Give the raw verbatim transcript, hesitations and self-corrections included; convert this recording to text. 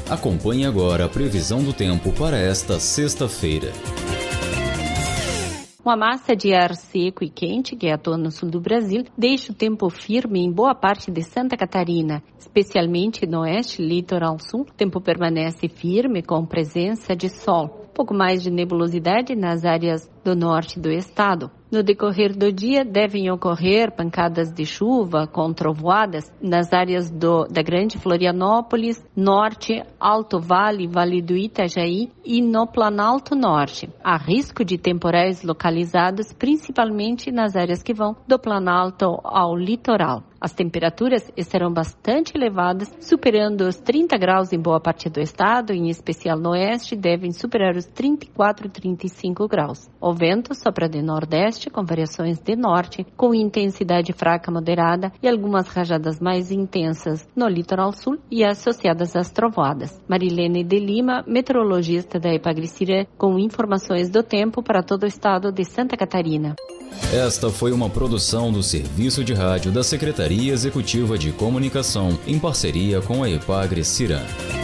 Acompanhe agora a previsão do tempo para esta sexta-feira. Uma massa de ar seco e quente que atua no sul do Brasil deixa o tempo firme em boa parte de Santa Catarina, especialmente no oeste e litoral sul. O tempo permanece firme com presença de sol. Pouco mais de nebulosidade nas áreas do norte do estado. No decorrer do dia, devem ocorrer pancadas de chuva com trovoadas nas áreas do, da Grande Florianópolis, Norte, Alto Vale, Vale do Itajaí e no Planalto Norte. Há risco de temporais localizados, principalmente nas áreas que vão do Planalto ao litoral. As temperaturas estarão bastante elevadas, superando os trinta graus em boa parte do estado, em especial no oeste, devem superar os trinta e quatro, trinta e cinco graus. O vento sopra de nordeste, com variações de norte, com intensidade fraca moderada e algumas rajadas mais intensas no litoral sul e associadas às trovoadas. Marilene de Lima, meteorologista da Epagri-Cirã, com informações do tempo para todo o estado de Santa Catarina. Esta foi uma produção do Serviço de Rádio da Secretaria Executiva de Comunicação, em parceria com a Epagri-Cirã.